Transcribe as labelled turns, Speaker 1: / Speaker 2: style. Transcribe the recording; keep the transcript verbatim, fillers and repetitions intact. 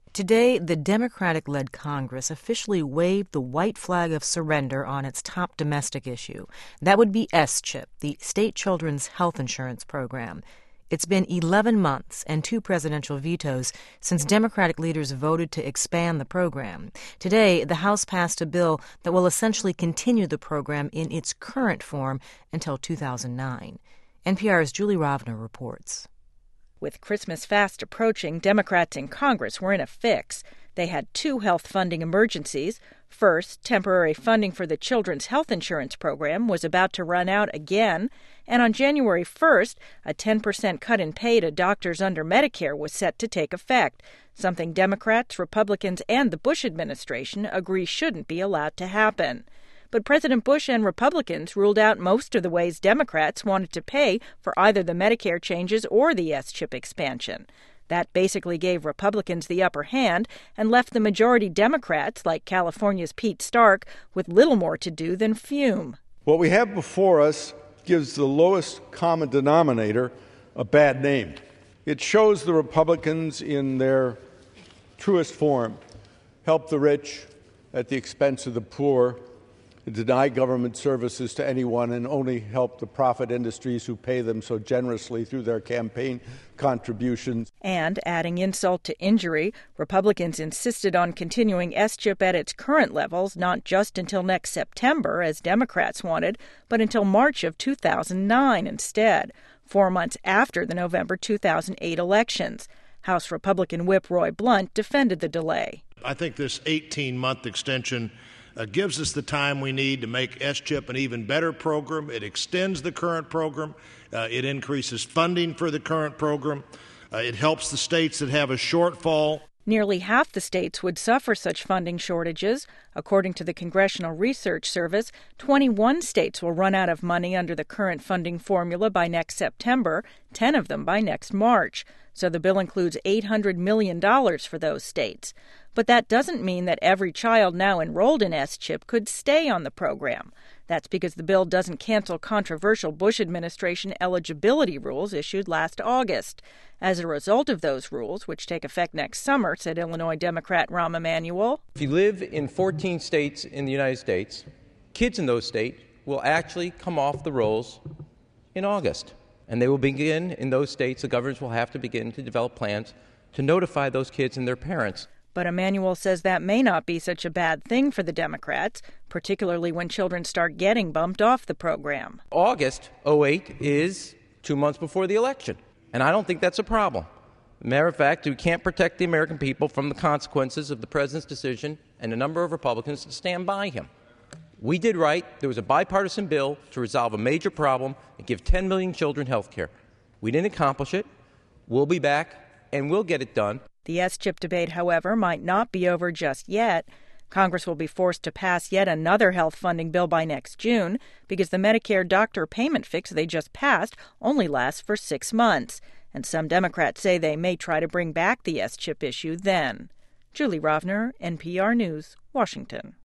Speaker 1: Today, the Democratic-led Congress officially waved the white flag of surrender on its top domestic issue. That would be S CHIP, the State Children's Health Insurance Program. It's been eleven months and two presidential vetoes since Democratic leaders voted to expand the program. Today, the House passed a bill that will essentially continue the program in its current form until two thousand nine. N P R's Julie Rovner reports.
Speaker 2: With Christmas fast approaching, Democrats in Congress were in a fix. They had two health funding emergencies. First, temporary funding for the Children's Health Insurance Program was about to run out again. And on January first, a ten percent cut in pay to doctors under Medicare was set to take effect, something Democrats, Republicans, and the Bush administration agree shouldn't be allowed to happen. But President Bush and Republicans ruled out most of the ways Democrats wanted to pay for either the Medicare changes or the S CHIP expansion. That basically gave Republicans the upper hand and left the majority Democrats, like California's Pete Stark, with little more to do than fume.
Speaker 3: What we have before us gives the lowest common denominator a bad name. It shows the Republicans in their truest form: help the rich at the expense of the poor, deny government services to anyone, and only help the profit industries who pay them so generously through their campaign contributions.
Speaker 2: And, adding insult to injury, Republicans insisted on continuing S CHIP at its current levels, not just until next September, as Democrats wanted, but until March of two thousand nine instead, four months after the November two thousand eight elections. House Republican Whip Roy Blunt defended the delay.
Speaker 4: I think this eighteen-month extension Uh, gives us the time we need to make S CHIP an even better program. It extends the current program. Uh, it increases funding for the current program. Uh, it helps the states that have a shortfall.
Speaker 2: Nearly half the states would suffer such funding shortages. According to the Congressional Research Service, twenty-one states will run out of money under the current funding formula by next September, ten of them by next March. So the bill includes eight hundred million dollars for those states. But that doesn't mean that every child now enrolled in S CHIP could stay on the program. That's because the bill doesn't cancel controversial Bush administration eligibility rules issued last August. As a result of those rules, which take effect next summer, said Illinois Democrat Rahm Emanuel,
Speaker 5: if you live in fourteen states in the United States, kids in those states will actually come off the rolls in August. And they will begin, in those states, the governors will have to begin to develop plans to notify those kids and their parents.
Speaker 2: But Emanuel says that may not be such a bad thing for the Democrats, particularly when children start getting bumped off the program.
Speaker 5: August oh eight is two months before the election, and I don't think that's a problem. Matter of fact, we can't protect the American people from the consequences of the president's decision and a number of Republicans to stand by him. We did right. There was a bipartisan bill to resolve a major problem and give ten million children health care. We didn't accomplish it. We'll be back, and we'll get it done.
Speaker 2: The S CHIP debate, however, might not be over just yet. Congress will be forced to pass yet another health funding bill by next June because the Medicare doctor payment fix they just passed only lasts for six months. And some Democrats say they may try to bring back the S CHIP issue then. Julie Rovner, N P R News, Washington.